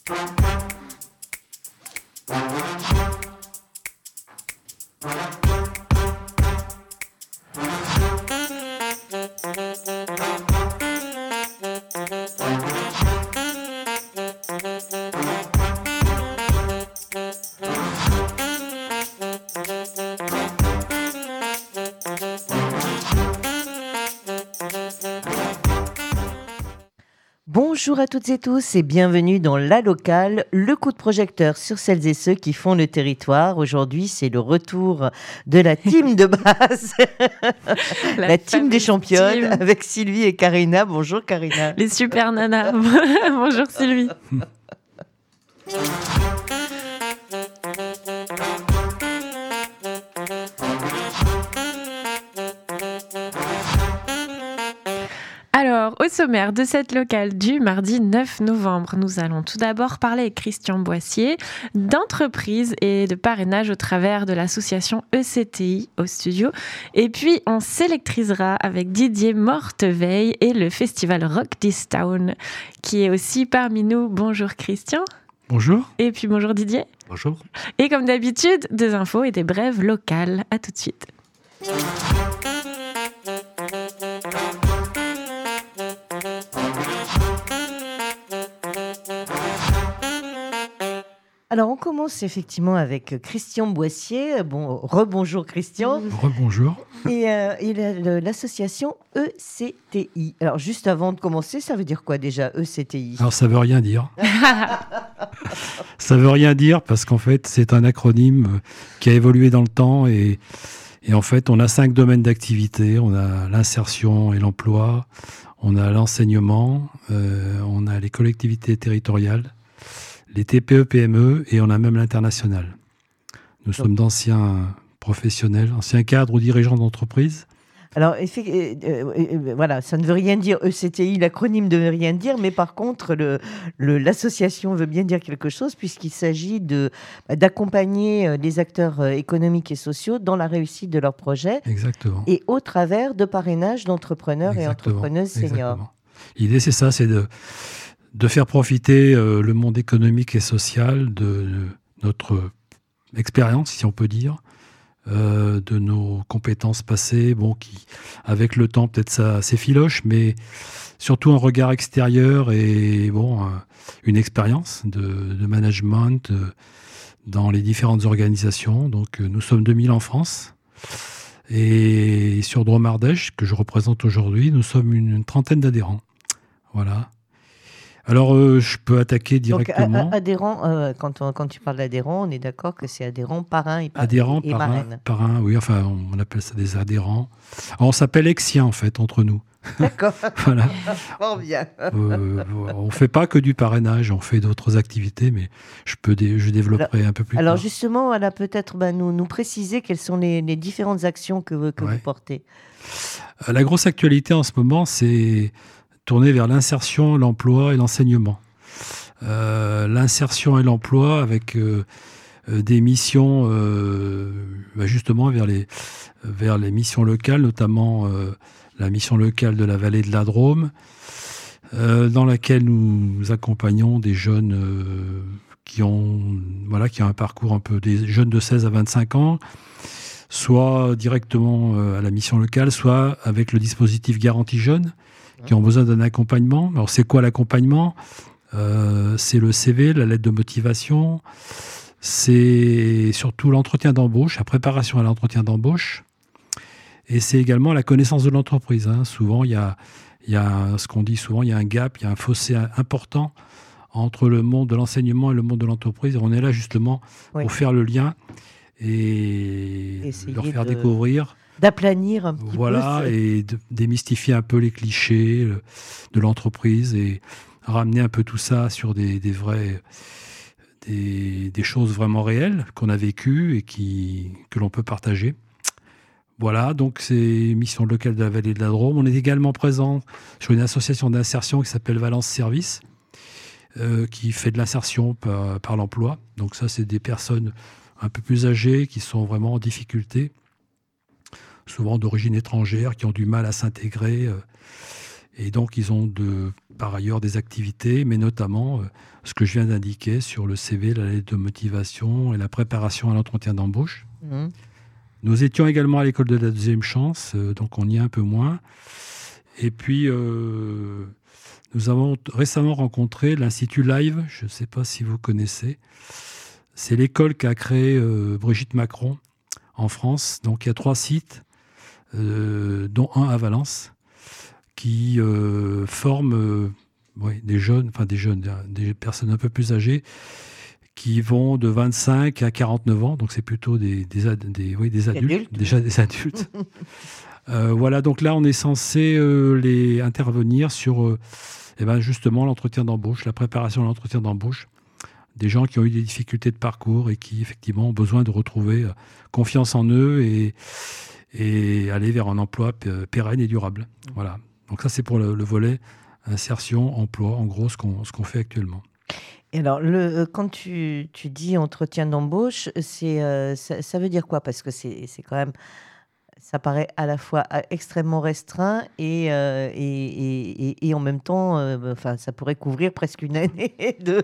Bonjour à toutes et tous et bienvenue dans La Locale, le coup de projecteur sur celles et ceux qui font le territoire. Aujourd'hui, c'est le retour de la team de base, la team des championnes avec Sylvie et Karina. Bonjour Karina. Les super nanas. Bonjour Sylvie. Alors, au sommaire de cette locale du mardi 9 novembre, nous allons tout d'abord parler avec Christian Boissier d'entreprise et de parrainage au travers de l'association ECTI au studio. Et puis, on s'électrisera avec Didier Morteveil et le festival Rock This Town, qui est aussi parmi nous. Bonjour Christian. Bonjour. Et puis bonjour Didier. Bonjour. Et comme d'habitude, des infos et des brèves locales. À tout de suite. Alors, on commence effectivement avec Christian Boissier. Bon, rebonjour Christian. Rebonjour. Et l'association ECTI. Alors, juste avant de commencer, ça veut dire quoi déjà, ECTI ? Alors, ça veut rien dire. Ça veut rien dire parce qu'en fait, c'est un acronyme qui a évolué dans le temps et en fait, on a 5 domaines d'activité. On a l'insertion et l'emploi, on a l'enseignement, on a les collectivités territoriales, les TPE-PME et on a même l'international. Nous sommes d'anciens professionnels, anciens cadres ou dirigeants d'entreprise. Alors, voilà, ça ne veut rien dire, ECTI, l'acronyme ne veut rien dire, mais par contre, l'association veut bien dire quelque chose puisqu'il s'agit d'accompagner les acteurs économiques et sociaux dans la réussite de leurs projets. Exactement. Et au travers de parrainage d'entrepreneurs et entrepreneuses seniors. Exactement. L'idée, c'est ça, c'est de faire profiter le monde économique et social de notre expérience, si on peut dire, de nos compétences passées, qui, avec le temps, peut-être ça s'effiloche, mais surtout un regard extérieur et une expérience de management dans les différentes organisations. Donc, nous sommes 2000 en France. Et sur Drôme-Ardèche, que je représente aujourd'hui, nous sommes une trentaine d'adhérents. Voilà. Alors, je peux attaquer directement. Donc, adhérents, quand tu parles d'adhérents, on est d'accord que c'est adhérents, parrains et marraines. Parrains, oui, enfin, on appelle ça des adhérents. Alors, on s'appelle exiens, en fait, entre nous. D'accord. Voilà. Fort bien. On ne fait pas que du parrainage, on fait d'autres activités, mais je développerai un peu plus tard. Alors, justement, elle a peut-être nous préciser quelles sont les différentes actions que vous portez. La grosse actualité en ce moment, c'est tourné vers l'insertion, l'emploi et l'enseignement. L'insertion et l'emploi avec des missions justement vers les missions locales, notamment la mission locale de la vallée de la Drôme, dans laquelle nous accompagnons des jeunes qui ont un parcours un peu, des jeunes de 16 à 25 ans, soit directement à la mission locale, soit avec le dispositif Garantie Jeunes, qui ont besoin d'un accompagnement. Alors, c'est quoi l'accompagnement ? C'est le CV, la lettre de motivation, c'est surtout l'entretien d'embauche, la préparation à l'entretien d'embauche, et c'est également la connaissance de l'entreprise. Souvent, il y a ce qu'on dit souvent, il y a un gap, il y a un fossé important entre le monde de l'enseignement et le monde de l'entreprise. Et on est là justement pour faire le lien et leur faire découvrir. D'aplanir un petit peu. Et de démystifier un peu les clichés de l'entreprise et ramener un peu tout ça sur des choses vraiment réelles qu'on a vécues et que l'on peut partager. Voilà, donc c'est mission locale de la vallée de la Drôme. On est également présent sur une association d'insertion qui s'appelle Valence Service, qui fait de l'insertion par l'emploi. Donc ça, c'est des personnes un peu plus âgées qui sont vraiment en difficulté, souvent d'origine étrangère, qui ont du mal à s'intégrer Et donc, ils ont par ailleurs des activités, mais notamment ce que je viens d'indiquer sur le CV, la lettre de motivation et la préparation à l'entretien d'embauche. Mmh. Nous étions également à l'école de la deuxième chance, donc on y est un peu moins. Et puis, nous avons récemment rencontré l'Institut Live, je ne sais pas si vous connaissez. C'est l'école qu'a créée Brigitte Macron en France. Donc il y a 3 sites, dont un à Valence, qui forment des personnes un peu plus âgées, qui vont de 25 à 49 ans. Donc c'est plutôt des adultes, déjà des adultes. Voilà, donc là on est censé les intervenir sur justement l'entretien d'embauche, la préparation de l'entretien d'embauche. Des gens qui ont eu des difficultés de parcours et qui, effectivement, ont besoin de retrouver confiance en eux et aller vers un emploi pérenne et durable. Voilà. Donc ça, c'est pour le volet insertion, emploi, en gros, ce qu'on fait actuellement. Et alors, quand tu dis entretien d'embauche, ça veut dire quoi? Parce que c'est quand même... Ça paraît à la fois extrêmement restreint et en même temps, ça pourrait couvrir presque une année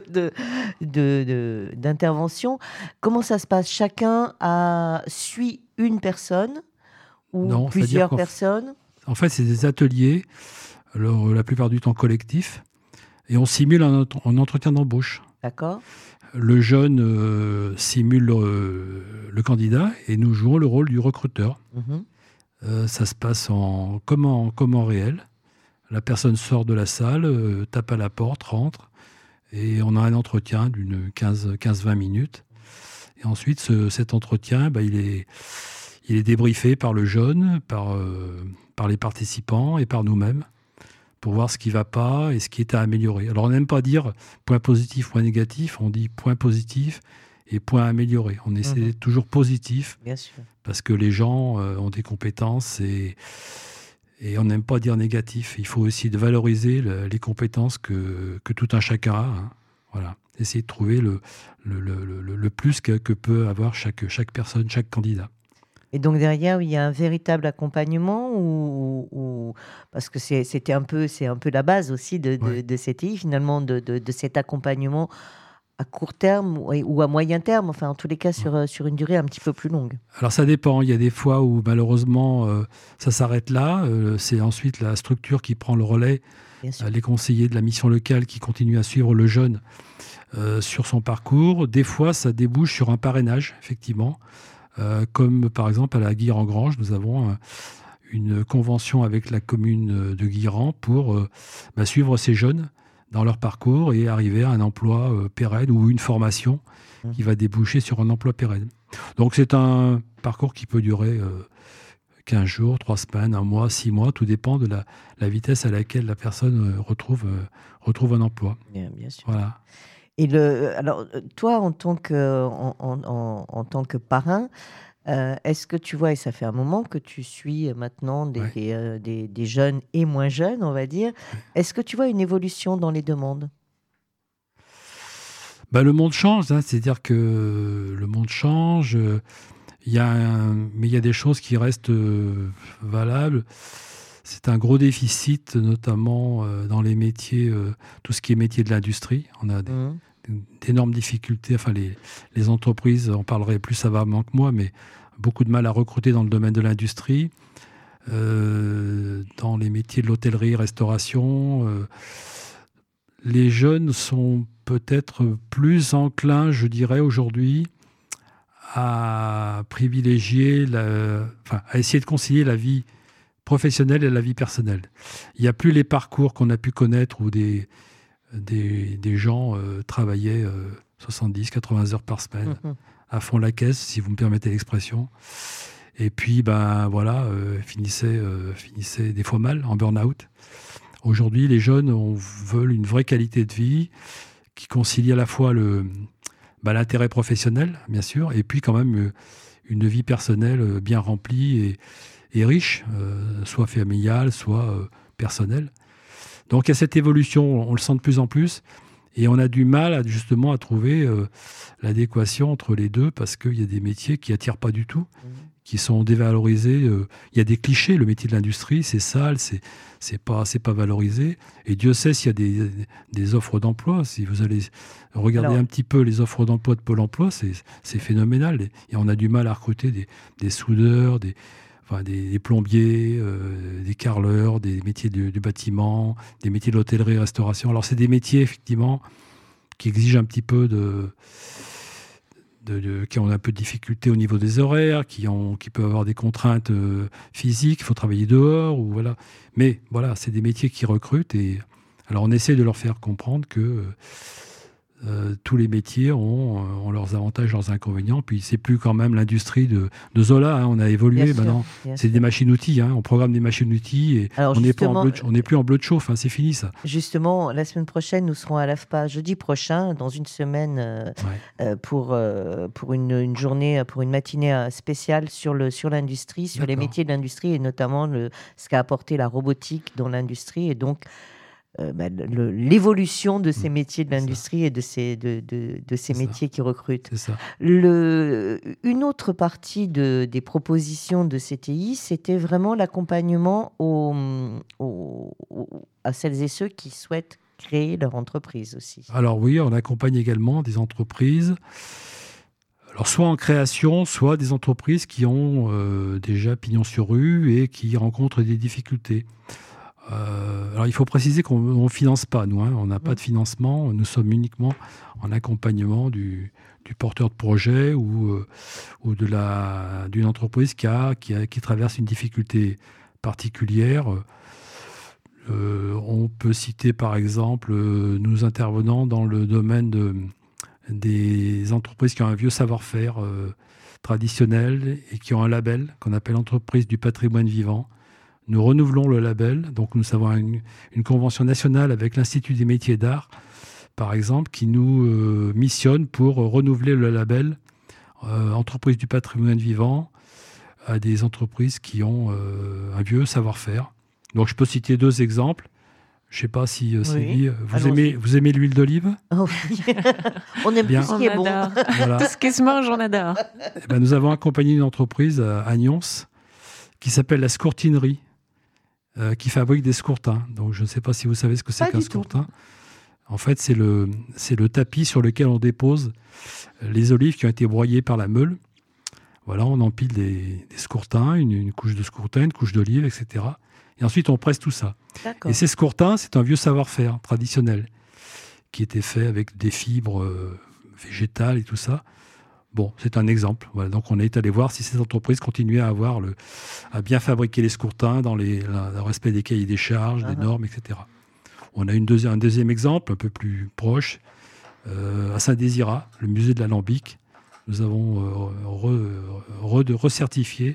d'intervention. Comment ça se passe? Chacun suit une personne ou plusieurs personnes? En fait, c'est des ateliers, alors, la plupart du temps collectifs, et on simule un entretien d'embauche. D'accord. Le jeune simule le candidat et nous jouons le rôle du recruteur. Mmh. Ça se passe comme en réel. La personne sort de la salle, tape à la porte, rentre et on a un entretien d'une 15-20 minutes. Et ensuite, cet entretien, il est débriefé par le jeune, par les participants et par nous-mêmes, pour voir ce qui ne va pas et ce qui est à améliorer. Alors, on n'aime pas dire point positif, point négatif, on dit point positif et point amélioré. On essaie toujours positif, bien sûr, parce que les gens ont des compétences et on n'aime pas dire négatif. Il faut aussi valoriser les compétences que tout un chacun a. Hein. Voilà. Essayer de trouver le plus que peut avoir chaque personne, chaque candidat. Et donc derrière, il y a un véritable accompagnement ou parce que c'est un peu la base aussi de CTI finalement, de cet accompagnement à court terme ou à moyen terme, enfin en tous les cas sur une durée un petit peu plus longue. Alors ça dépend, il y a des fois où malheureusement ça s'arrête là, c'est ensuite la structure qui prend le relais, les conseillers de la mission locale qui continuent à suivre le jeune sur son parcours. Des fois ça débouche sur un parrainage, effectivement. Comme par exemple à la Guire-en-Grange, nous avons une convention avec la commune de Guiran pour suivre ces jeunes dans leur parcours et arriver à un emploi pérenne ou une formation qui va déboucher sur un emploi pérenne. Donc c'est un parcours qui peut durer 15 jours, 3 semaines, 1 mois, 6 mois, tout dépend de la vitesse à laquelle la personne retrouve un emploi. Bien sûr. Voilà. Et alors, toi, en tant que parrain, est-ce que tu vois, et ça fait un moment que tu suis maintenant des jeunes et moins jeunes, on va dire, est-ce que tu vois une évolution dans les demandes? Le monde change, hein, c'est-à-dire que le monde change, mais il y a des choses qui restent valables. C'est un gros déficit, notamment dans les métiers, tout ce qui est métier de l'industrie. On a d'énormes difficultés. Enfin, les entreprises en parleraient plus savamment que moi, mais beaucoup de mal à recruter dans le domaine de l'industrie. Dans les métiers de l'hôtellerie, restauration, les jeunes sont peut-être plus enclins, je dirais, aujourd'hui, à privilégier, à essayer de concilier la vie professionnelle et la vie personnelle. Il n'y a plus les parcours qu'on a pu connaître où des gens travaillaient 70-80 heures par semaine à fond la caisse, si vous me permettez l'expression. Et puis, finissaient des fois mal, en burn-out. Aujourd'hui, les jeunes veulent une vraie qualité de vie qui concilie à la fois l'intérêt professionnel, bien sûr, et puis quand même une vie personnelle bien remplie et riche, soit familiale, soit personnelle. Donc il y a cette évolution, on le sent de plus en plus, et on a du mal justement à trouver l'adéquation entre les deux, parce qu'il y a des métiers qui n'attirent pas du tout, qui sont dévalorisés. Il y a des clichés, le métier de l'industrie, c'est sale, c'est pas valorisé. Et Dieu sait s'il y a des offres d'emploi. Si vous allez regarder un petit peu les offres d'emploi de Pôle emploi, c'est phénoménal. Et on a du mal à recruter des soudeurs, des plombiers, des carreleurs, des métiers du bâtiment, des métiers de l'hôtellerie-restauration. Alors, c'est des métiers, effectivement, qui exigent un petit peu qui ont un peu de difficulté au niveau des horaires, qui peuvent avoir des contraintes physiques, il faut travailler dehors, ou voilà. Mais voilà, c'est des métiers qui recrutent. Et alors, on essaie de leur faire comprendre que tous les métiers ont leurs avantages, leurs inconvénients. Puis c'est plus quand même l'industrie de Zola. Hein. On a évolué maintenant. C'est des machines-outils. Hein. On programme des machines-outils et alors on n'est plus en bleu de chauffe. Hein. C'est fini ça. Justement, la semaine prochaine, nous serons à l'AFPA jeudi prochain, dans une semaine, pour une journée, pour une matinée spéciale sur l'industrie, sur les métiers de l'industrie et notamment ce qu'a apporté la robotique dans l'industrie. Et donc, l'évolution de ces métiers de l'industrie et de ces métiers qui recrutent. C'est ça. Une autre partie des propositions de CTI, c'était vraiment l'accompagnement à celles et ceux qui souhaitent créer leur entreprise aussi. Alors oui, on accompagne également des entreprises, alors soit en création, soit des entreprises qui ont déjà pignon sur rue et qui rencontrent des difficultés. Alors il faut préciser qu'on ne finance pas, nous, hein, on n'a pas de financement, nous sommes uniquement en accompagnement du porteur de projet ou d'une entreprise qui traverse une difficulté particulière. On peut citer par exemple, nous intervenons dans le domaine des entreprises qui ont un vieux savoir-faire traditionnel et qui ont un label qu'on appelle entreprise du patrimoine vivant. Nous renouvelons le label, donc nous avons une convention nationale avec l'Institut des métiers d'art, par exemple, qui nous missionne pour renouveler le label entreprise du patrimoine vivant à des entreprises qui ont un vieux savoir-faire. Donc je peux citer 2 exemples. Je ne sais pas si Sylvie, vous aimez l'huile d'olive ? Oh, oui. On aime bien tout ce qui est bon. Voilà. Tout ce qui se mange, on adore. Nous avons accompagné une entreprise à Nyons qui s'appelle la Scourtinerie. Qui fabrique des scourtins. Donc, je ne sais pas si vous savez ce que c'est qu'un scourtin. En fait, c'est le tapis sur lequel on dépose les olives qui ont été broyées par la meule. Voilà, on empile des scourtins, une couche de scourtin, une couche d'olive, etc. Et ensuite, on presse tout ça. D'accord. Et ces scourtins, c'est un vieux savoir-faire traditionnel qui était fait avec des fibres végétales et tout ça. Bon, c'est un exemple. Voilà. Donc, on est allé voir si ces entreprises continuaient à bien fabriquer les scourtins dans le respect des cahiers des charges, des normes, etc. On a un deuxième exemple, un peu plus proche, à Saint-Désirat, le musée de l'Alambic. Nous avons recertifié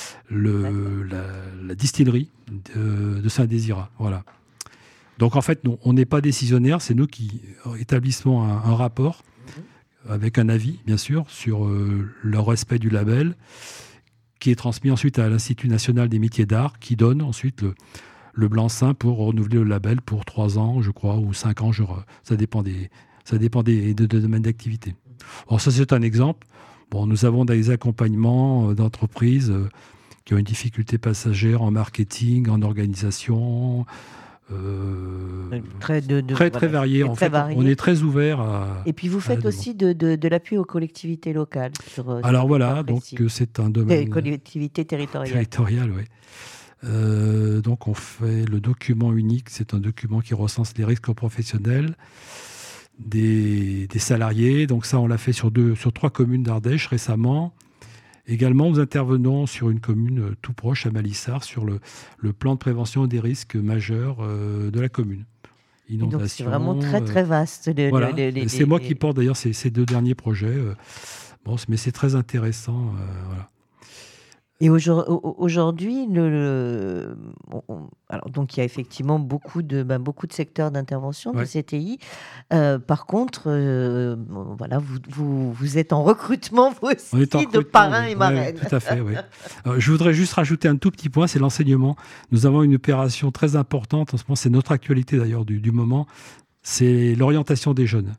la distillerie de Saint-Désirat. Voilà. Donc, en fait, on n'est pas décisionnaire, c'est nous qui établissons un rapport avec un avis, bien sûr, sur le respect du label, qui est transmis ensuite à l'Institut national des métiers d'art, qui donne ensuite le blanc-seing pour renouveler le label pour 3 ans, je crois, ou 5 ans, ça dépend des domaines d'activité. Alors ça, c'est un exemple. Bon, nous avons des accompagnements d'entreprises qui ont une difficulté passagère en marketing, en organisation, très varié. En fait, on est très ouvert à... Et puis vous faites aussi de l'appui aux collectivités locales. Alors voilà, donc c'est un domaine... Collectivités territoriales. Territoriales, oui. Donc on fait le document unique, c'est un document qui recense les risques professionnels des salariés. Donc ça, on l'a fait sur 3 communes d'Ardèche récemment. Également, nous intervenons sur une commune tout proche, à Malissard, sur le plan de prévention des risques majeurs de la commune. Inondation. Donc c'est vraiment très très vaste. Voilà. C'est moi qui porte d'ailleurs ces 2 derniers projets. Mais c'est très intéressant. Voilà. Et aujourd'hui, alors donc il y a effectivement beaucoup de secteurs d'intervention de CTI. Par contre, voilà, vous êtes en recrutement vous aussi de parrains et marraines. Oui, tout à fait. Oui. Je voudrais juste rajouter un tout petit point, c'est l'enseignement. Nous avons une opération très importante en ce moment, c'est notre actualité d'ailleurs du moment, c'est l'orientation des jeunes.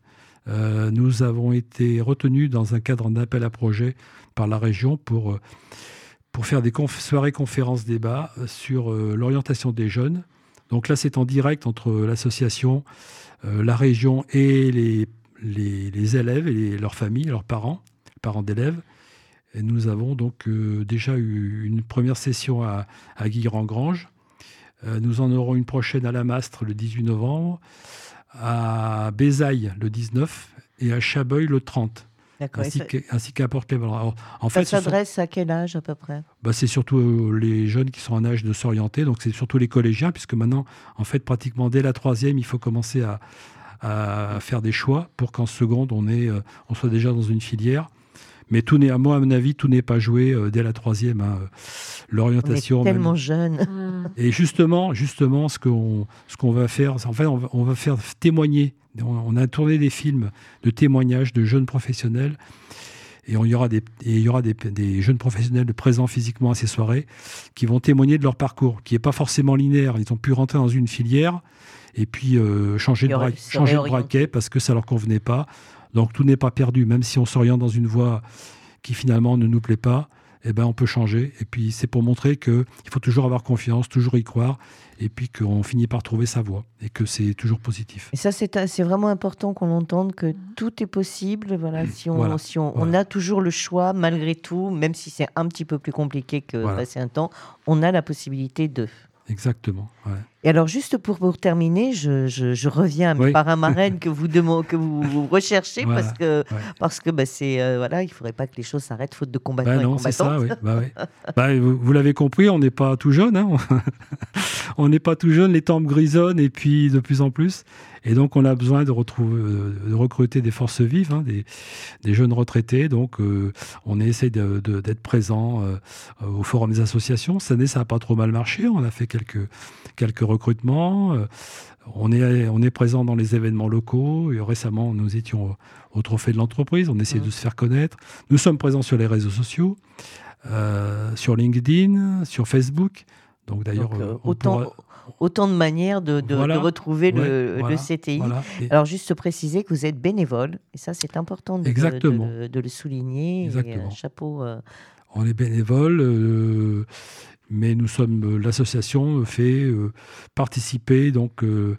Nous avons été retenus dans un cadre d'appel à projet par la région pour pour faire des soirées conférences débats sur l'orientation des jeunes. Donc là, c'est en direct entre l'association, la région et les élèves et leurs familles, leurs parents d'élèves. Et nous avons donc déjà eu une première session à Guilherand-Granges. Nous en aurons une prochaine à la Mastre le 18 novembre, à Bézaille le 19 et à Chabeuil le 30. D'accord. Ainsi qu'à Port-Clément. Ça s'adresse à quel âge à peu près ? C'est surtout les jeunes qui sont en âge de s'orienter, donc c'est surtout les collégiens, puisque maintenant, en fait, pratiquement dès la 3e, il faut commencer à faire des choix pour qu'en seconde, on soit déjà dans une filière. Mais à mon avis, tout n'est pas joué dès la 3e. L'orientation. On est tellement jeune. Et justement, ce qu'on va faire, en fait, on va faire témoigner. On a tourné des films de témoignages de jeunes professionnels. Et il y aura des jeunes professionnels présents physiquement à ces soirées qui vont témoigner de leur parcours, qui n'est pas forcément linéaire. Ils ont pu rentrer dans une filière et puis changer de braquet parce que ça ne leur convenait pas. Donc tout n'est pas perdu, même si on s'oriente dans une voie qui finalement ne nous plaît pas, on peut changer. Et puis c'est pour montrer qu'il faut toujours avoir confiance, toujours y croire, et puis qu'on finit par trouver sa voie, et que c'est toujours positif. Et ça, c'est vraiment important qu'on entende que tout est possible. Voilà, si on a toujours le choix, malgré tout, même si c'est un petit peu plus compliqué que passer un temps, on a la possibilité de... Exactement. Ouais. Et alors, juste pour terminer, je reviens à mes parrains marraines que vous recherchez parce que c'est il faudrait pas que les choses s'arrêtent faute de combattants et combattantes. C'est ça, oui. Vous l'avez compris, on n'est pas tout jeune. Hein. On n'est pas tout jeune, les tempes grisonnent et puis de plus en plus. Et donc, on a besoin de recruter des forces vives, des jeunes retraités. Donc, on essaie d'être présent au forum des associations. Cette année, ça n'a pas trop mal marché. On a fait quelques recrutements. On est présent dans les événements locaux. Et récemment, nous étions au Trophée de l'entreprise. On essaie de se faire connaître. Nous sommes présents sur les réseaux sociaux, sur LinkedIn, sur Facebook. Donc, d'ailleurs, autant de manières de retrouver le CTI. Voilà. Alors, juste préciser que vous êtes bénévole, et ça, c'est important de le souligner. Exactement. Et, chapeau. On est bénévole, mais l'association fait participer donc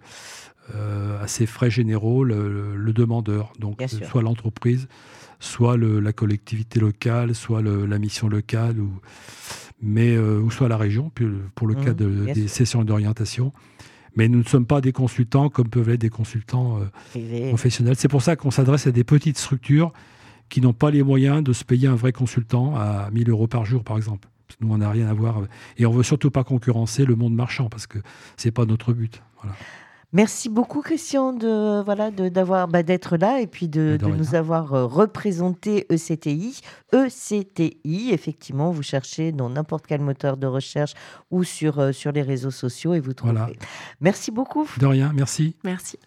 à ses frais généraux le demandeur, donc soit l'entreprise, soit la collectivité locale, soit la mission locale ou soit la région, pour le cas des sessions d'orientation. Mais nous ne sommes pas des consultants comme peuvent l'être des consultants professionnels. C'est pour ça qu'on s'adresse à des petites structures qui n'ont pas les moyens de se payer un vrai consultant à 1 000 € par jour, par exemple. Nous, on n'a rien à voir. Et on ne veut surtout pas concurrencer le monde marchand, parce que ce n'est pas notre but. Voilà. Merci beaucoup, Christian, d'être là et puis de nous avoir représenté ECTI. ECTI, effectivement, vous cherchez dans n'importe quel moteur de recherche ou sur les réseaux sociaux et vous trouvez. Voilà. Merci beaucoup. De rien, merci. Merci.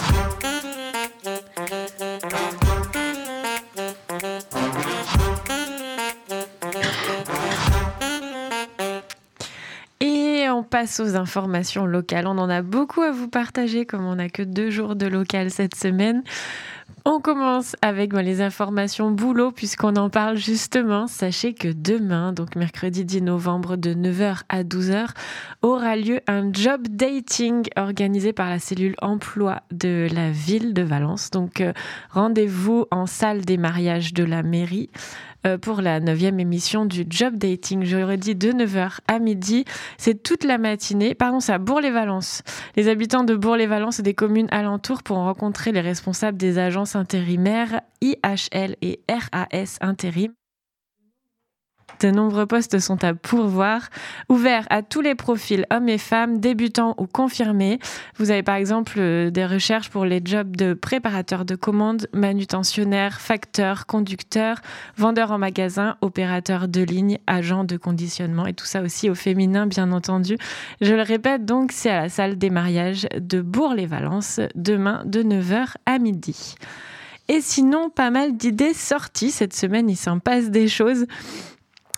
On passe aux informations locales. On en a beaucoup à vous partager, comme on n'a que 2 jours de local cette semaine. On commence avec les informations boulot, puisqu'on en parle justement. Sachez que demain, donc mercredi 10 novembre, de 9h à 12h, aura lieu un job dating organisé par la cellule emploi de la ville de Valence. Donc, rendez-vous en salle des mariages de la mairie pour la 9e émission du job dating. J'aurais dit de 9h à midi. C'est toute la matinée. Pardon, c'est à Bourg-les-Valences. Les habitants de Bourg-les-Valences et des communes alentours pourront rencontrer les responsables des agences intérimaires IHL et RAS Intérim. De nombreux postes sont à pourvoir, ouverts à tous les profils, hommes et femmes, débutants ou confirmés. Vous avez par exemple des recherches pour les jobs de préparateur de commandes, manutentionnaire, facteur, conducteur, vendeur en magasin, opérateur de ligne, agent de conditionnement et tout ça aussi au féminin bien entendu. Je le répète donc, c'est à la salle des mariages de Bourg-les-Valences demain de 9h à midi. Et sinon, pas mal d'idées sorties cette semaine, il s'en passe des choses.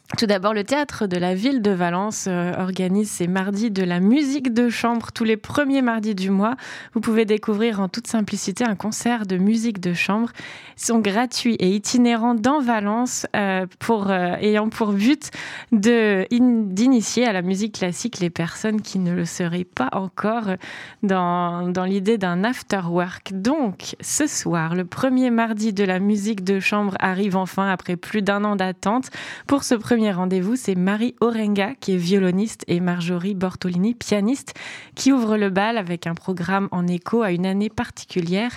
Tout d'abord, le théâtre de la ville de Valence organise ses mardis de la musique de chambre tous les premiers mardis du mois. Vous pouvez découvrir en toute simplicité un concert de musique de chambre. Ils sont gratuits et itinérants dans Valence ayant pour but d'initier à la musique classique les personnes qui ne le seraient pas encore dans l'idée d'un after-work. Donc, ce soir, le premier mardi de la musique de chambre arrive enfin après plus d'1 an d'attente. Pour ce premier rendez-vous, c'est Marie Orenga, qui est violoniste, et Marjorie Bortolini, pianiste, qui ouvre le bal avec un programme en écho à une année particulière,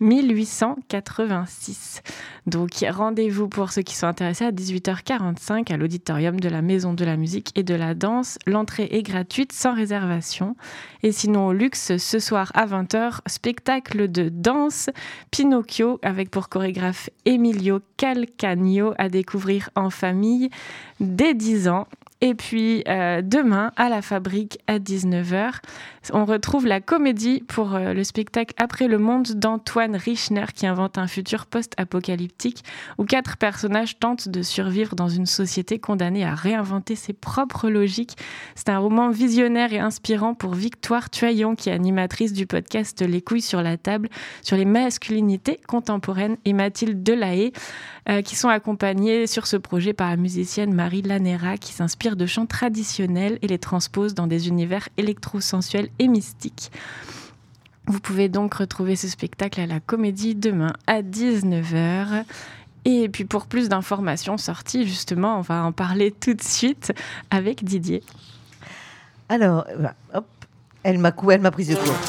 1886. Donc, rendez-vous pour ceux qui sont intéressés à 18h45 à l'auditorium de la Maison de la Musique et de la Danse. L'entrée est gratuite, sans réservation. Et sinon, au Luxe, ce soir à 20h, spectacle de danse Pinocchio, avec pour chorégraphe Emilio Calcagno, à découvrir en famille dès 10 ans. Et puis demain, à la Fabrique, à 19h, on retrouve la comédie pour le spectacle Après le monde d'Antoine Richner, qui invente un futur post-apocalyptique où 4 personnages tentent de survivre dans une société condamnée à réinventer ses propres logiques. C'est un roman visionnaire et inspirant pour Victoire Tuaillon, qui est animatrice du podcast Les couilles sur la table, sur les masculinités contemporaines, et Mathilde Delahaye, qui sont accompagnées sur ce projet par la musicienne Marie Lanera, qui s'inspire de chants traditionnels et les transpose dans des univers électro-sensuels et mystiques. Vous pouvez donc retrouver ce spectacle à la Comédie demain à 19h. Et puis pour plus d'informations sorties, justement, on va en parler tout de suite avec Didier. Alors, hop, elle m'a prise de court.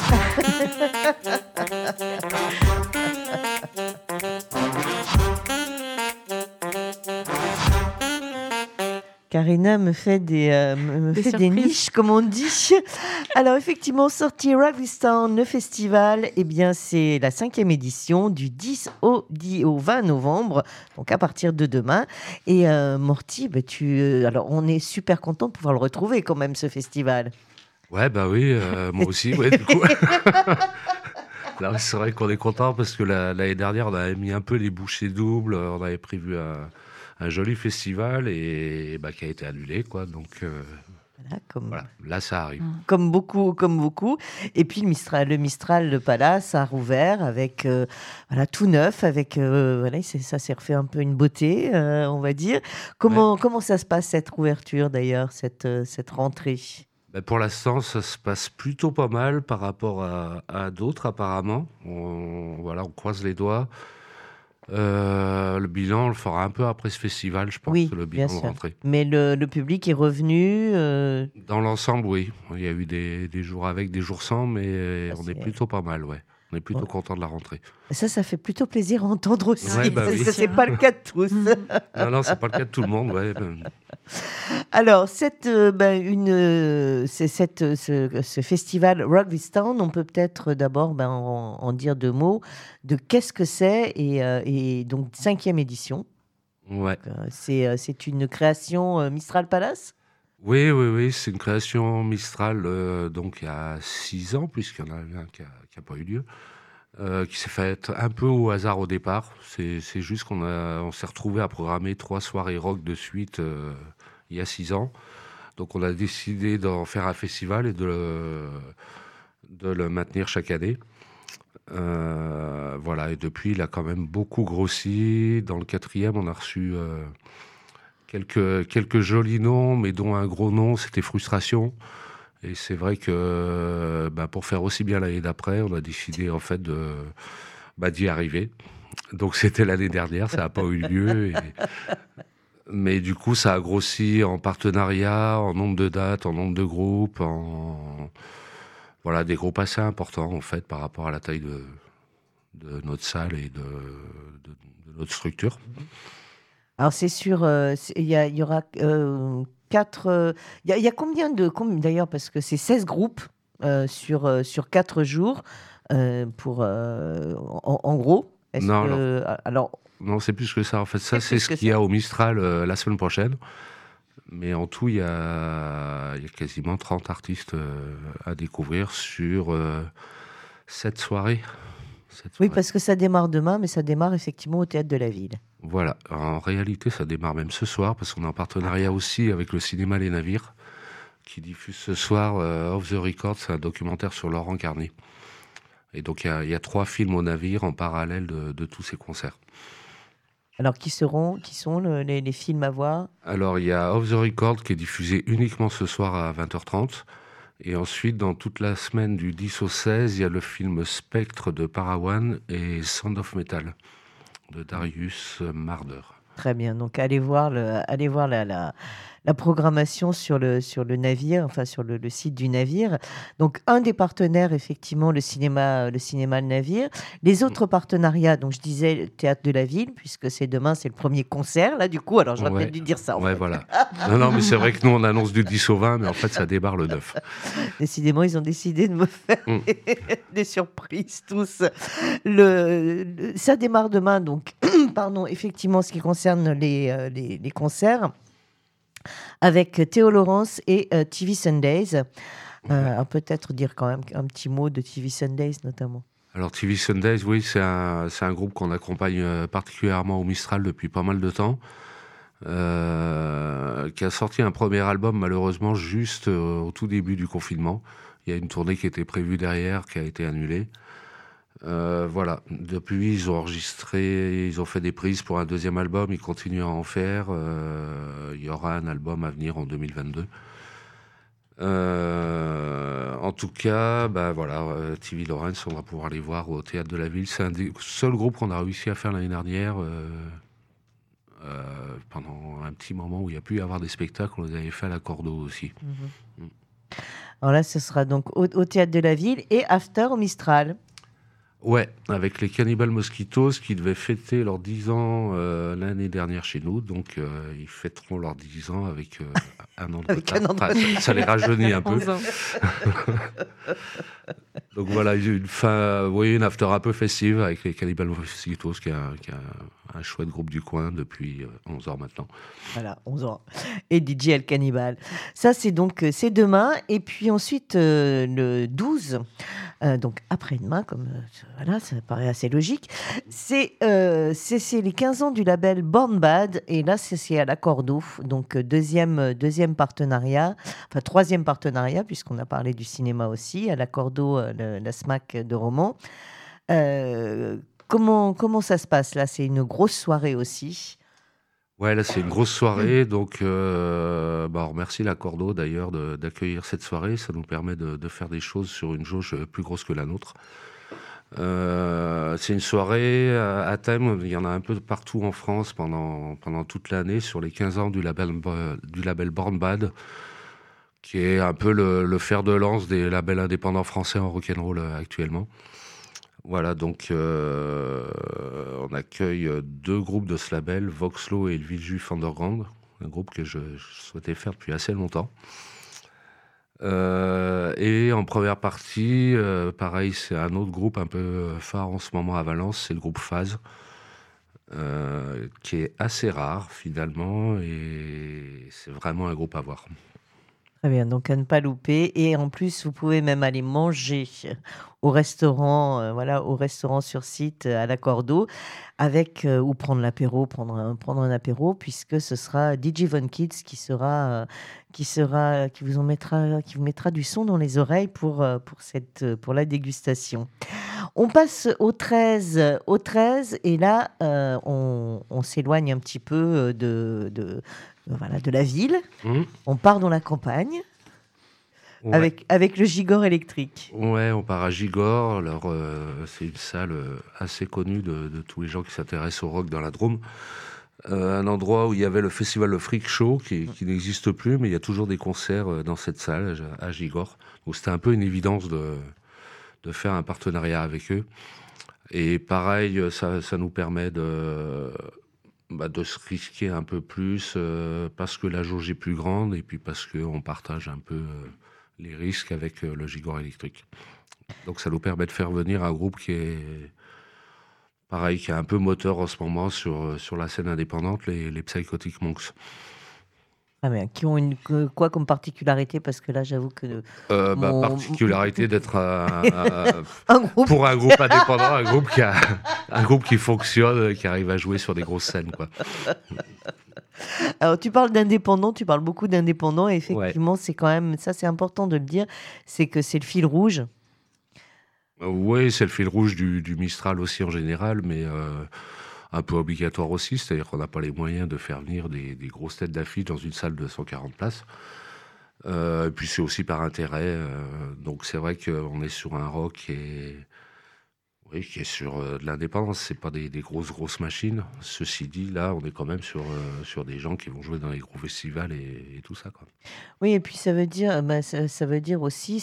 Karina me fait des niches, comme on dit. Alors, effectivement, sorti Rugbystown, le festival, eh bien, c'est la 5e édition du 10 au 20 novembre, donc à partir de demain. Et Morty, alors, on est super content de pouvoir le retrouver quand même, ce festival. Ouais, bah oui, moi aussi, ouais, du coup. Là, c'est vrai qu'on est content parce que l'année dernière, on avait mis un peu les bouchées doubles, on avait prévu un joli festival et qui a été annulé, quoi. Donc voilà, là ça arrive. Comme beaucoup. Et puis le Mistral Palace a rouvert avec tout neuf, avec ça s'est refait un peu une beauté, on va dire. Comment ça se passe, cette rouverture d'ailleurs, cette rentrée? Pour l'instant, ça se passe plutôt pas mal par rapport à d'autres, apparemment. On croise les doigts. Le bilan, on le fera un peu après ce festival, je pense, oui, le bilan bien de sûr. rentrée. Mais le public est revenu Dans l'ensemble, oui. Il y a eu des jours avec, des jours sans, mais on est plutôt pas mal, ouais. On est plutôt content de la rentrée. Ça fait plutôt plaisir à entendre aussi. Ouais, parce oui. que c'est pas le cas de tous. Non, c'est pas le cas de tout le monde, ouais. Alors, ce festival Rugbystown, on peut peut-être d'abord en dire 2 mots de qu'est-ce que c'est et donc 5e édition. Ouais. Donc, c'est une création Mistral Palace. Oui, c'est une création Mistral, donc il y a 6 ans, puisqu'il y en a un qui n'a pas eu lieu, qui s'est fait un peu au hasard au départ. C'est juste qu'on s'est retrouvé à programmer 3 soirées rock de suite il y a 6 ans. Donc on a décidé d'en faire un festival et de le maintenir chaque année. Et depuis, il a quand même beaucoup grossi. Dans le 4e, on a reçu quelques jolis noms, mais dont un gros nom, c'était Frustration. Et c'est vrai que pour faire aussi bien l'année d'après, on a décidé en fait d'y arriver. Donc c'était l'année dernière, ça n'a pas eu lieu. Mais du coup, ça a grossi en partenariat, en nombre de dates, en nombre de groupes, des groupes assez importants en fait par rapport à la taille de notre salle et de notre structure. Alors c'est sûr, il y aura 4... Il y a combien d'ailleurs, parce que c'est 16 groupes sur 4 jours, en gros. Non, c'est plus que ça. En fait, ça, c'est ce qu'il y a au Mistral la semaine prochaine. Mais en tout, il y a quasiment 30 artistes à découvrir sur 7 soirées. cette Oui, soirée. parce que ça démarre demain, mais ça démarre effectivement au Théâtre de la Ville. Voilà, en réalité, ça démarre même ce soir, parce qu'on est en partenariat aussi avec le cinéma Les Navires, qui diffuse ce soir Off the Record, c'est un documentaire sur Laurent Garnier. Et donc, il y a 3 films au navire en parallèle de tous ces concerts. Alors, qui sont les films à voir? Alors, il y a Off the Record qui est diffusé uniquement ce soir à 20h30. Et ensuite, dans toute la semaine du 10 au 16, il y a le film Spectre de Parawan et Sound of Metal de Darius Marder. Très bien. Donc, allez voir la programmation sur le navire, enfin sur le site du navire. Donc, un des partenaires, effectivement, le cinéma Le Navire. Les autres partenariats, donc je disais le Théâtre de la Ville, puisque c'est demain, c'est le premier concert, là, du coup. Alors, j'aurais Ouais. peut-être dû dire ça. Ouais, voilà. Non, mais c'est vrai que nous, on annonce du 10 au 20, mais en fait, ça démarre le 9. Décidément, ils ont décidé de me faire des surprises tous. Ça démarre demain, donc, pardon, effectivement, ce qui concerne les concerts, avec Théo Laurence et TV Sundays. Peut-être dire quand même un petit mot de TV Sundays, notamment. Alors, TV Sundays, oui, c'est un groupe qu'on accompagne particulièrement au Mistral depuis pas mal de temps, qui a sorti un premier album, malheureusement, juste au tout début du confinement. Il y a une tournée qui était prévue derrière, qui a été annulée. Voilà. Depuis, ils ont enregistré, ils ont fait des prises pour un deuxième album, ils continuent à en faire. Il y aura un album à venir en 2022. En tout cas, voilà, TV Lawrence, on va pouvoir les voir au Théâtre de la Ville. C'est un des seuls groupes qu'on a réussi à faire l'année dernière. Pendant un petit moment où il y a pu y avoir des spectacles, on les avait fait à la Cordeau aussi. Alors là, ce sera donc au Théâtre de la Ville et after au Mistral. Ouais, avec les Cannibal Mosquitos qui devaient fêter leurs 10 ans l'année dernière chez nous. Donc, ils fêteront leurs 10 ans avec un an de retard. Enfin, ça les rajeunit un peu. Donc voilà, une after un peu festive avec les Cannibal Mosquitos, qui est un chouette groupe du coin depuis 11 ans maintenant. Voilà, 11 ans. Et DJ El Cannibal. Ça, c'est demain. Et puis ensuite, le 12, donc après-demain, voilà, ça paraît assez logique, c'est les 15 ans du label Born Bad. Et là, c'est à la Cordeau. Donc, deuxième partenariat, enfin troisième partenariat, puisqu'on a parlé du cinéma aussi, à la Cordeau, la SMAC de Romans. Comment ça se passe là? C'est une grosse soirée aussi. Ouais, là c'est une grosse soirée, donc on remercie la Cordeau d'ailleurs d'accueillir cette soirée. Ça nous permet de faire des choses sur une jauge plus grosse que la nôtre. C'est une soirée à thème, il y en a un peu partout en France pendant toute l'année sur les 15 ans du label Born Bad, qui est un peu le fer de lance des labels indépendants français en rock'n'roll actuellement. Voilà, donc on accueille 2 groupes de ce label, Voxlo et le Villejuif Underground, un groupe que je souhaitais faire depuis assez longtemps. Et en première partie, pareil, c'est un autre groupe un peu phare en ce moment à Valence, c'est le groupe Phase, qui est assez rare finalement, et c'est vraiment un groupe à voir. Très bien, donc à ne pas louper. Et en plus, vous pouvez même aller manger au restaurant, au restaurant sur site à la Cordeau, ou prendre prendre un apéro, puisque ce sera DJ Von Kids qui vous mettra du son dans les oreilles pour la dégustation. On passe au 13, et là, on s'éloigne un petit peu de la ville. On part dans la campagne. Ouais. Avec le Gigor électrique. Ouais, on part à Gigor. Alors, c'est une salle assez connue de tous les gens qui s'intéressent au rock dans la Drôme. Un endroit où il y avait le festival Le Freak Show, qui n'existe plus, mais il y a toujours des concerts dans cette salle à Gigor. Donc, c'était un peu une évidence de faire un partenariat avec eux. Et pareil, ça nous permet de se risquer un peu plus parce que la jauge est plus grande et puis parce qu'on partage un peu les risques avec le Gigor électrique. Donc ça nous permet de faire venir un groupe qui est pareil, qui est un peu moteur en ce moment sur la scène indépendante, les Psychotic Monks. Ah, mais qui ont quoi comme particularité? Parce que là, j'avoue que Particularité d'être un groupe. pour un groupe indépendant, un groupe qui fonctionne, qui arrive à jouer sur des grosses scènes, quoi. Alors, tu parles d'indépendants, tu parles beaucoup d'indépendants, et Ouais. effectivement, c'est quand même, ça c'est important de le dire, c'est que c'est le fil rouge. Oui, c'est le fil rouge du Mistral aussi en général, mais un peu obligatoire aussi, c'est-à-dire qu'on n'a pas les moyens de faire venir des grosses têtes d'affiche dans une salle de 140 places. Et puis c'est aussi par intérêt, donc c'est vrai qu'on est sur un rock qui est sur de l'indépendance, c'est pas des grosses machines. Ceci dit, là, on est quand même sur des gens qui vont jouer dans les gros festivals et tout ça, quoi. Oui, et puis ça veut dire, ça veut dire aussi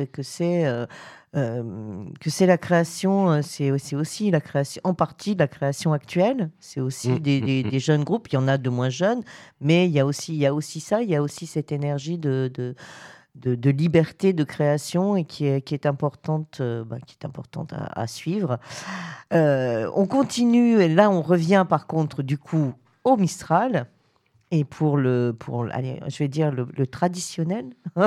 que c'est la création, c'est aussi la création, en partie la création actuelle. C'est aussi des jeunes groupes. Il y en a de moins jeunes, mais il y a aussi ça. Il y a aussi cette énergie de liberté de création et qui est importante, qui est importante à suivre. On continue. Et là, on revient par contre du coup au Mistral. Et allez, je vais dire le traditionnel.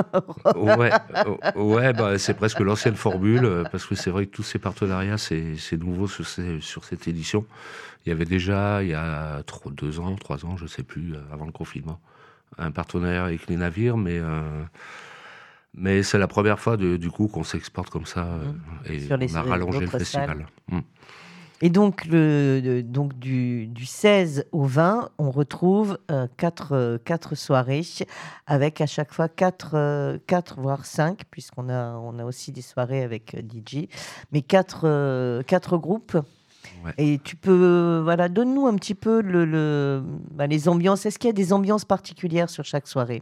Ouais, c'est presque l'ancienne formule, parce que c'est vrai que tous ces partenariats, c'est nouveau sur cette édition. Il y avait déjà, il y a 3 ans, je sais plus, avant le confinement, un partenariat avec les navires, mais c'est la première fois du coup qu'on s'exporte comme ça, et Sur on a rallongé le d'autres festival. salles. Et donc, donc du 16 au 20, on retrouve 4 soirées avec à chaque fois 4 voire 5, puisqu'on a aussi des soirées avec DJ, mais 4 groupes. Ouais. Et tu peux, voilà, donne-nous un petit peu les ambiances. Est-ce qu'il y a des ambiances particulières sur chaque soirée?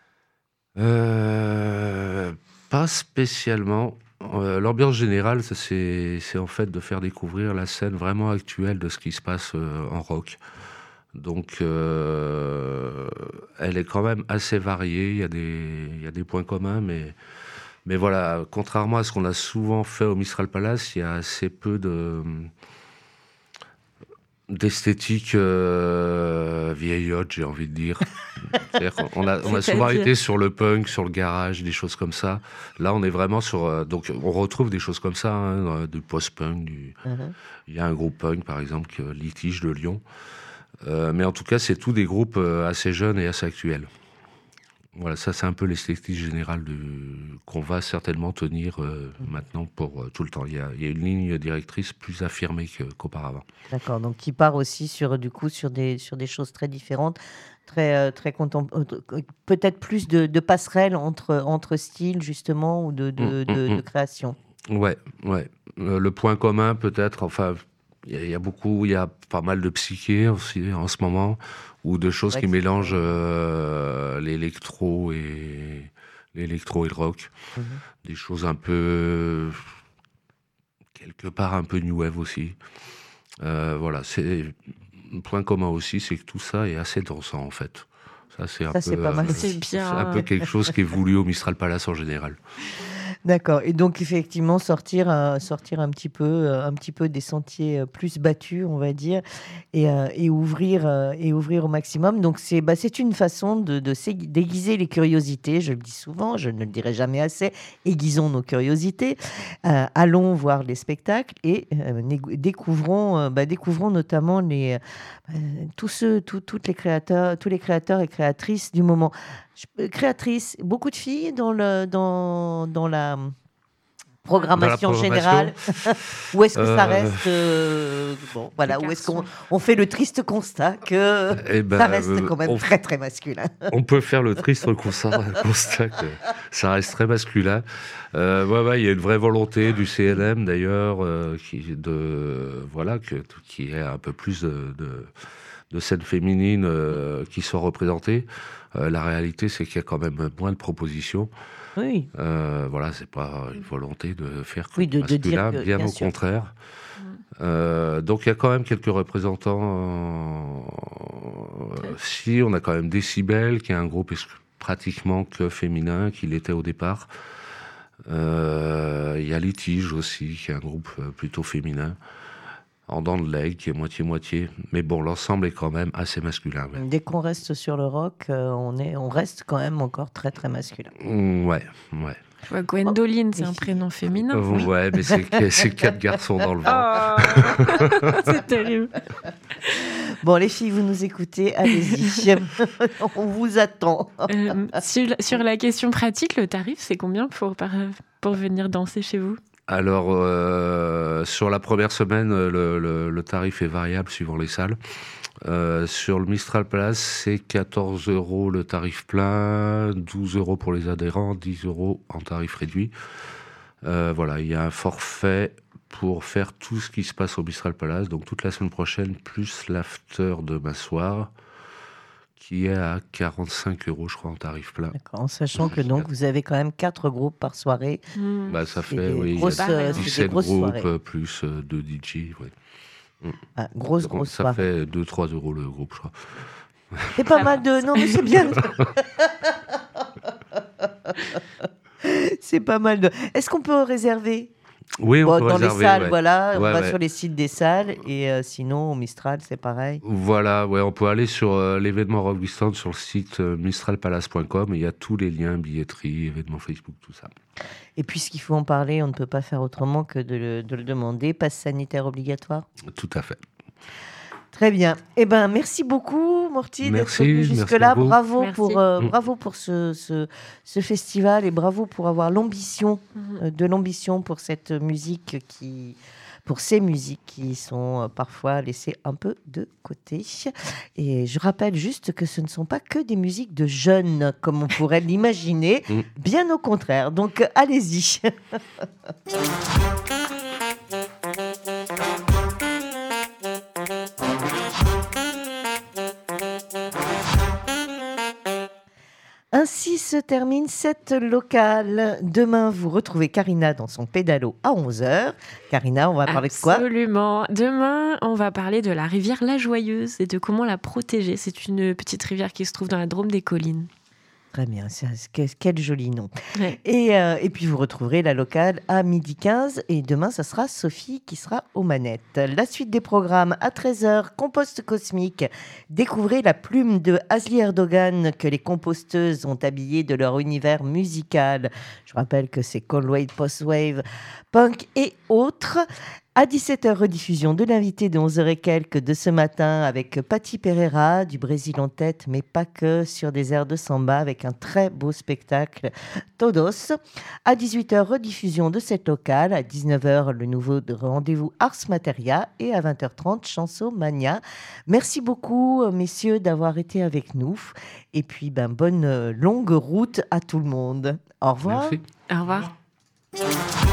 Pas spécialement. L'ambiance générale, c'est en fait de faire découvrir la scène vraiment actuelle de ce qui se passe en rock. Donc, elle est quand même assez variée. Il y a des points communs, mais voilà, contrairement à ce qu'on a souvent fait au Mistral Palace, il y a assez peu d'esthétique vieillotte, j'ai envie de dire. C'est-à-dire qu'on a souvent C'est-à-dire été sur le punk, sur le garage, des choses comme ça. Là, on est vraiment sur... donc, on retrouve des choses comme ça, hein, du post-punk. Il y a un groupe punk, par exemple, Litige de Lyon. Mais en tout cas, c'est tous des groupes assez jeunes et assez actuels. Voilà, ça, c'est un peu l'esthétique générale qu'on va certainement tenir maintenant pour tout le temps. Il y a une ligne directrice plus affirmée qu'auparavant. D'accord, donc qui part aussi sur des choses très différentes, très peut-être plus de passerelles entre styles justement ou de création. Ouais. Le point commun peut-être, enfin, il y a pas mal de psyché aussi en ce moment, ou de choses qui mélangent l'électro et le rock. Des choses un peu, quelque part un peu new wave aussi. Voilà, c'est un point commun aussi, c'est que tout ça est assez dansant en fait. Ça, C'est pas mal. C'est bien. C'est un peu quelque chose qui est voulu au Mistral Palace en général. D'accord. Et donc effectivement sortir un petit peu des sentiers plus battus, on va dire, et ouvrir au maximum. Donc c'est une façon d'aiguiser les curiosités. Je le dis souvent, je ne le dirai jamais assez. Aiguisons nos curiosités. Allons voir les spectacles et découvrons notamment tous les créateurs et créatrices du moment. Créatrices, beaucoup de filles dans la programmation générale. Ou est-ce que ça reste voilà, où est-ce qu'on fait le triste constat que ça reste quand même très très masculin. On peut faire le triste constat que ça reste très masculin. Il y a une vraie volonté du CNM d'ailleurs qui est un peu plus de scènes féminines qui sont représentées. La réalité, c'est qu'il y a quand même moins de propositions. Oui. C'est pas une volonté de faire que de masculin, dire que, bien au sûr. contraire. Donc il y a quand même quelques représentants. Si, on a quand même Décibel, qui est un groupe pratiquement que féminin, qu'il était au départ. Il y a Litige aussi, qui est un groupe plutôt féminin. en dents de legs, qui est moitié-moitié. Mais bon, l'ensemble est quand même assez masculin. Ouais, Dès qu'on reste sur le rock, on reste quand même encore très très masculin. ouais. Je vois Gwendoline, c'est un prénom féminin. Ouais, mais c'est 4 garçons dans le ventre. Oh, c'est terrible. Bon, les filles, vous nous écoutez, allez-y. On vous attend. Sur la question pratique, le tarif, c'est combien pour venir danser chez vous? Alors, sur la première semaine, le tarif est variable suivant les salles. Sur le Mistral Palace, c'est 14 € le tarif plein, 12 € pour les adhérents, 10 € en tarif réduit. Voilà, il y a un forfait pour faire tout ce qui se passe au Mistral Palace, donc toute la semaine prochaine, plus l'after demain soir, qui est à 45 € je crois, en tarif plein. D'accord, en sachant que donc vous avez quand même 4 groupes par soirée. Bah, ça C'est fait, des oui, grosses, il y a c'est des 17 grosses groupes, soirées. plus 2 DJ, ouais. Ah, grosse Ça soirée. fait 2-3 € le groupe, je crois. C'est pas mal de... Non, mais c'est bien. C'est pas mal de... Est-ce qu'on peut réserver? Oui, on Bon, peut dans réserver, les salles, ouais. voilà. On Ouais, va ouais. sur les sites des salles. Et sinon, au Mistral, c'est pareil. Voilà, ouais, on peut aller sur l'événement Rock Distance sur le site mistralpalace.com. Il y a tous les liens, billetterie, événements Facebook, tout ça. Et puisqu'il faut en parler, on ne peut pas faire autrement que de le demander. Passe sanitaire obligatoire. Tout à fait. Très bien. Eh ben, merci beaucoup, Morty, d'être Merci, venu merci jusque-là. à vous. Bravo Merci. bravo pour ce festival et bravo pour avoir l'ambition, de l'ambition pour cette musique pour ces musiques qui sont parfois laissées un peu de côté. Et je rappelle juste que ce ne sont pas que des musiques de jeunes, comme on pourrait l'imaginer. Bien au contraire. Donc, allez-y. Ainsi se termine cette locale. Demain, vous retrouvez Karina dans son pédalo à 11h. Karina, on va parler de quoi? Absolument. Demain, on va parler de la rivière La Joyeuse et de comment la protéger. C'est une petite rivière qui se trouve dans la Drôme des Collines. Très bien, quel joli nom. Ouais. Et puis vous retrouverez la locale à 12h15 et demain, ça sera Sophie qui sera aux manettes. La suite des programmes à 13h, Compost Cosmique. Découvrez la plume de Asli Erdogan que les composteuses ont habillée de leur univers musical. Je rappelle que c'est Coldwave, Postwave, Punk et autres. À 17h, rediffusion de l'invité de 11h et quelques de ce matin avec Patti Pereira, du Brésil en tête, mais pas que, sur des airs de samba avec un très beau spectacle, Todos. À 18h, rediffusion de cette locale. À 19h, le nouveau rendez-vous Ars Materia. Et à 20h30, Chansomania. Merci beaucoup, messieurs, d'avoir été avec nous. Et puis, bonne longue route à tout le monde. Au revoir. Merci. Au revoir.